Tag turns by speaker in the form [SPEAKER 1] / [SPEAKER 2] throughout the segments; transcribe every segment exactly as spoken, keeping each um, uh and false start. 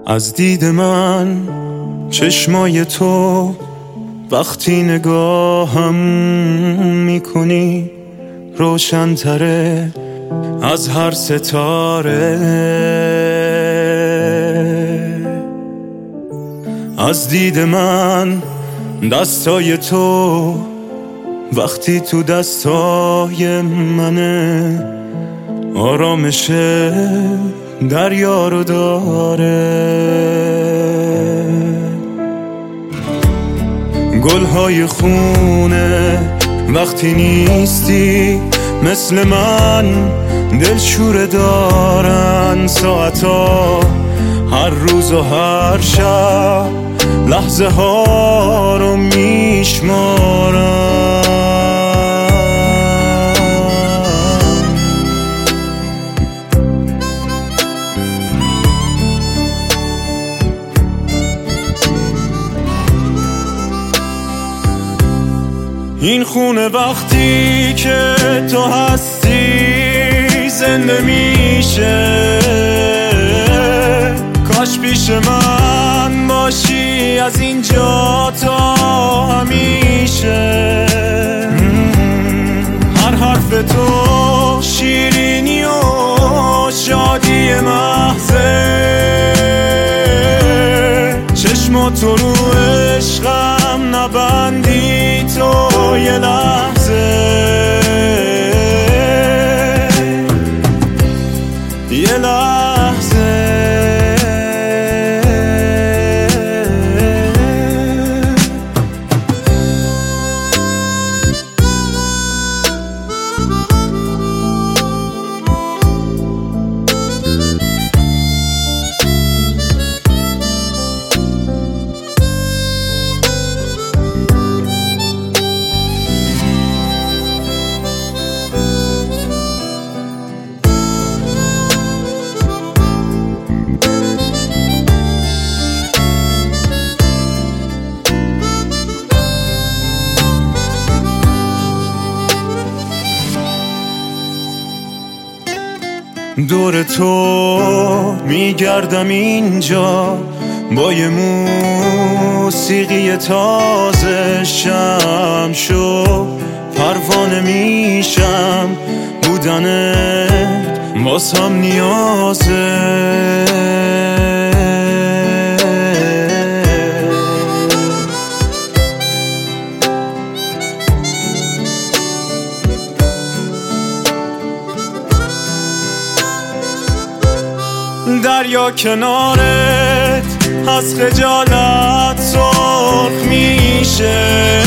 [SPEAKER 1] از دید من چشمای تو وقتی نگاهم میکنی روشن تره از هر ستاره. از دید من دستای تو وقتی تو دستای منه آرامش دریا رو داره. گلهای خونه وقتی نیستی مثل من دلشوره دارن ساعتا هر روز و هر شب لحظه ها رو میشمارن. این خونه وقتی که تو هستی زنده میشه. کاش پیش من باشی از اینجا تا همیشه. هر حرف تو شیرینی و شادی محضه. چشماتو رو عشقم نبندی تو یه لحظه یه لحظه. دور تو میگردم اینجا با یه موسیقی تازه. شم شو پروانه میشم بودنت واسم نیازه. دریا کنارت از خجالت سرخ میشه.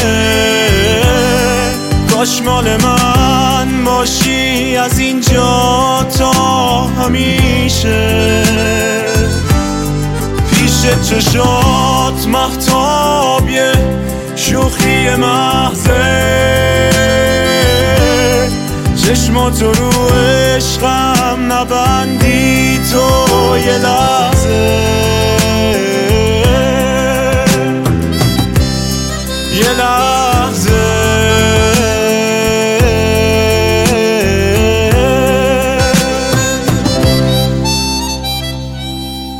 [SPEAKER 1] کاش مال من باشی از اینجا تا همیشه. پیش چشات مهتابیه شوخی محضه. چشماتو رو عشقم نبندی تو یه لحظه یه لحظه.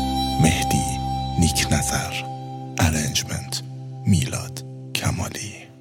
[SPEAKER 2] مهدی نیک نظر، ارنجمنت میلاد کمالی.